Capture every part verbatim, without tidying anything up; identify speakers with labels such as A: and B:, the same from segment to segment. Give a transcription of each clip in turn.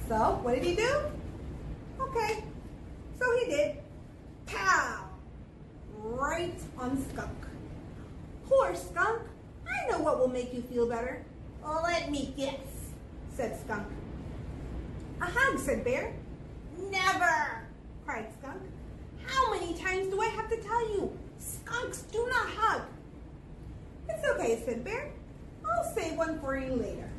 A: So, what did he do? Okay, so he did. Pow! Right on Skunk. Poor Skunk. I know what will make you feel better. Oh, let me guess, said Skunk. A hug, said Bear. Never, cried Skunk. How many times do I have to tell you? Skunks do not hug. It's okay, said Bear. I'll save one for you later.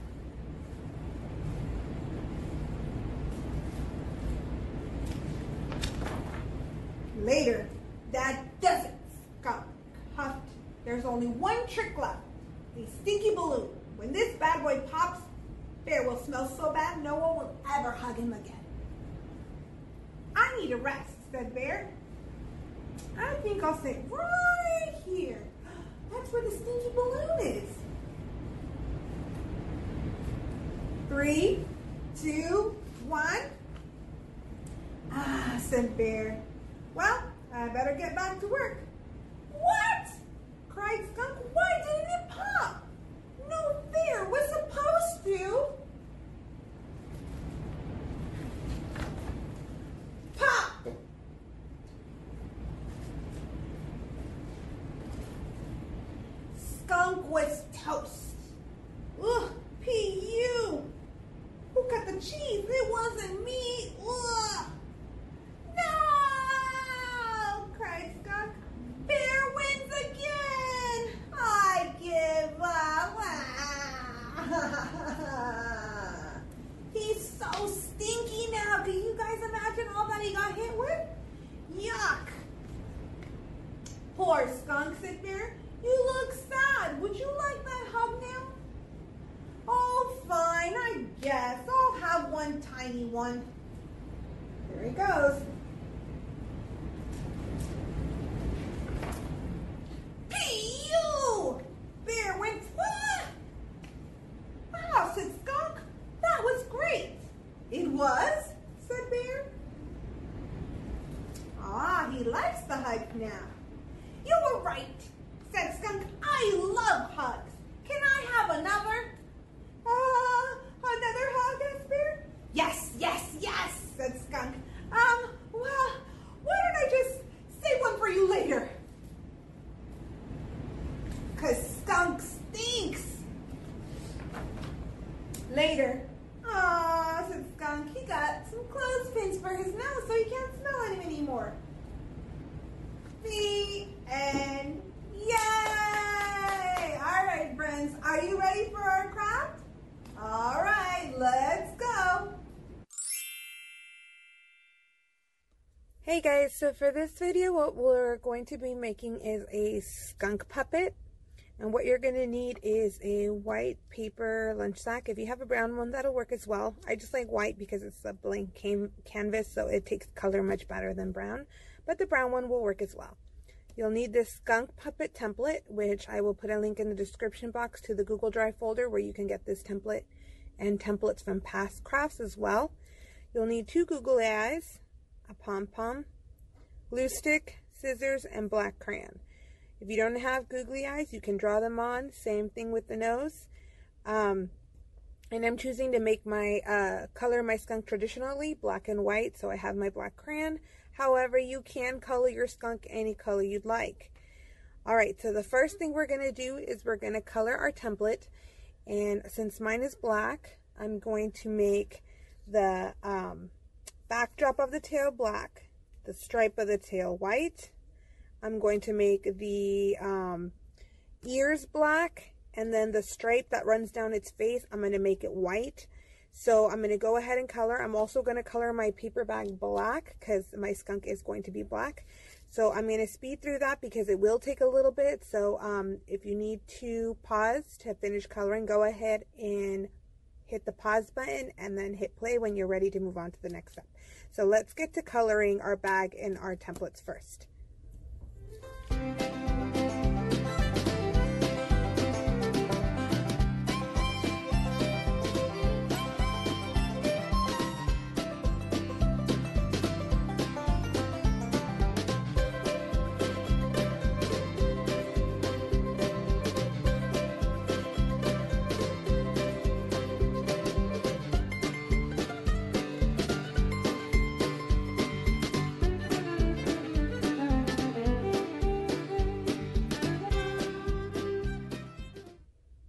A: Later, that doesn't, Skunk huffed. There's only one trick left, a stinky balloon. When this bad boy pops, Bear will smell so bad no one will ever hug him again. I need a rest, said Bear. I think I'll sit right here. That's where the stinky balloon is. Three, two, one. Ah, said Bear. Well, I better get back to work. What? Cried Skunk. Why didn't it pop? No, Bear was supposed to. Pop! Skunk was toast. Ugh, P U. Who cut the cheese? It wasn't me. Ugh. No! Cried Skunk. Bear wins again. I give up. He's so stinky now. Can you guys imagine all that he got hit with? Yuck. Poor Skunk, said Bear. You look sad. Would you like that hug now? Oh, fine, I guess. I'll have one tiny one. There he goes. P-U! Bear went, what? Wow, said Skunk. That was great. It was, said Bear. Ah, he likes the hug now. You were right, said Skunk. I love hugs. Can I have another? Uh, another hug, asked Bear. Yes, yes, yes, said Skunk. Um, well, why don't I just save one for you later? Cause Skunk stinks. Later. Aw, said Skunk. He got some clothespins for his nose so he can't smell him anymore. The end. Yay! All right, friends. Are you ready for our craft? All right, let's go. Hey guys, so for this video, what we're going to be making is a skunk puppet. And what you're going to need is a white paper lunch sack. If you have a brown one, that'll work as well. I just like white because it's a blank can canvas, so it takes color much better than brown. But the brown one will work as well. You'll need this skunk puppet template, which I will put a link in the description box to the Google Drive folder where you can get this template and templates from past crafts as well. You'll need two googly eyes, a pom-pom, glue stick, scissors, and black crayon. If you don't have googly eyes, you can draw them on. Same thing with the nose. Um, and I'm choosing to make my uh, color my skunk traditionally, black and white, so I have my black crayon. However, you can color your skunk any color you'd like. Alright, so the first thing we're going to do is we're going to color our template. And since mine is black, I'm going to make the um, backdrop of the tail black, the stripe of the tail white. I'm going to make the um, ears black, and then the stripe that runs down its face, I'm going to make it white. So I'm going to go ahead and color. I'm also going to color my paper bag black because my skunk is going to be black. So I'm going to speed through that because it will take a little bit. So um, if you need to pause to finish coloring, go ahead and hit the pause button and then hit play when you're ready to move on to the next step. So let's get to coloring our bag and our templates first.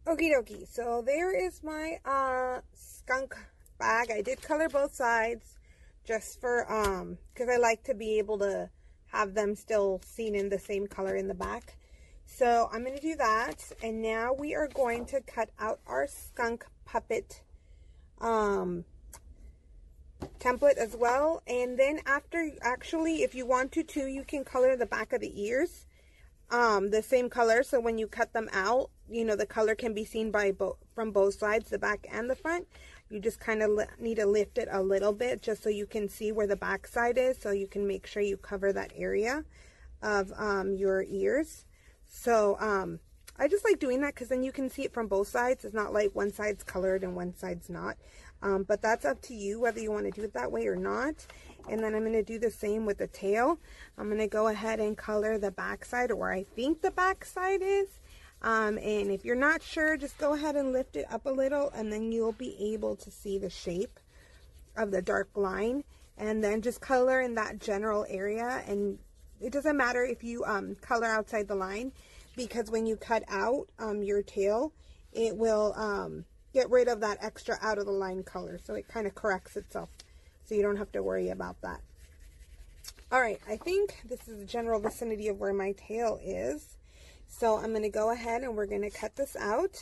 A: Okie dokie, so there is my uh, skunk bag. I did color both sides just for, um, because I like to be able to have them still seen in the same color in the back. So I'm going to do that, and now we are going to cut out our skunk puppet um, template as well. And then after, actually, if you want to too, you can color the back of the ears um, the same color. So when you cut them out, you know, the color can be seen by both from both sides, the back and the front. You just kind of need to lift it a little bit just so you can see where the back side is, so you can make sure you cover that area of um, your ears. So um, I just like doing that because then you can see it from both sides. It's not like one side's colored and one side's not. Um, but that's up to you whether you want to do it that way or not. And then I'm going to do the same with the tail. I'm going to go ahead and color the back side, or where I think the back side is. Um, and if you're not sure, just go ahead and lift it up a little, and then you'll be able to see the shape of the dark line. And then just color in that general area. And it doesn't matter if you um, color outside the line, because when you cut out um, your tail, it will um, get rid of that extra out of the line color. So it kind of corrects itself. So you don't have to worry about that. All right, I think this is the general vicinity of where my tail is. So I'm going to go ahead and we're going to cut this out.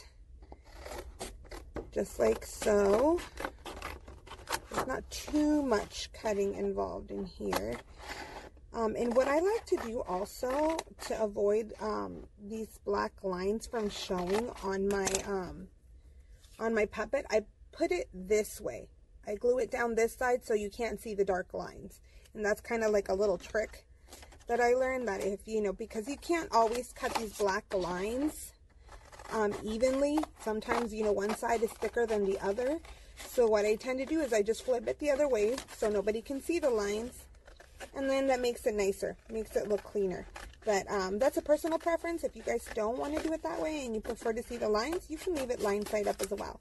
A: Just like so. There's not too much cutting involved in here. Um, and what I like to do also to avoid um, these black lines from showing on my, um, on my puppet, I put it this way. I glue it down this side so you can't see the dark lines. And that's kind of like a little trick that I learned, that if, you know, because you can't always cut these black lines um, evenly. Sometimes, you know, one side is thicker than the other. So what I tend to do is I just flip it the other way so nobody can see the lines. And then that makes it nicer, makes it look cleaner. But um, that's a personal preference. If you guys don't want to do it that way and you prefer to see the lines, you can leave it line side up as well.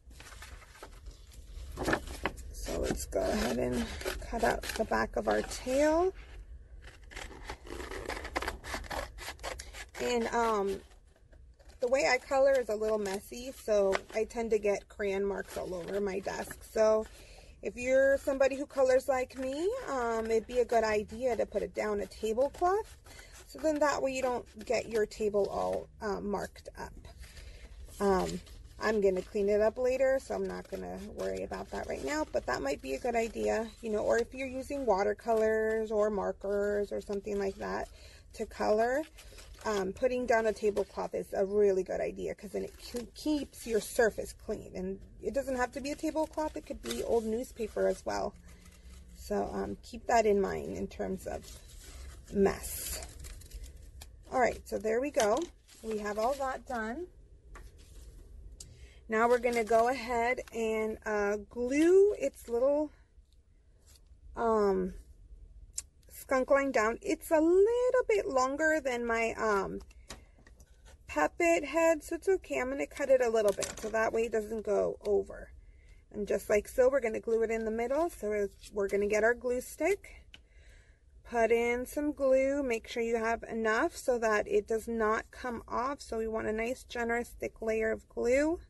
A: So let's go ahead and cut out the back of our tail. And um, the way I color is a little messy, so I tend to get crayon marks all over my desk. So if you're somebody who colors like me, um, it'd be a good idea to put it down a tablecloth. So then that way you don't get your table all um, marked up. Um, I'm going to clean it up later, so I'm not going to worry about that right now. But that might be a good idea, you know, or if you're using watercolors or markers or something like that to color, um, putting down a tablecloth is a really good idea, because then it keeps your surface clean. And it doesn't have to be a tablecloth. It could be old newspaper as well. So um, keep that in mind in terms of mess. All right, so there we go. We have all that done. Now we're going to go ahead and uh, glue its little um, skunk line down. It's a little bit longer than my um, puppet head, so it's okay. I'm going to cut it a little bit so that way it doesn't go over. And just like so, we're going to glue it in the middle. So we're going to get our glue stick, put in some glue, make sure you have enough so that it does not come off. So we want a nice, generous, thick layer of glue.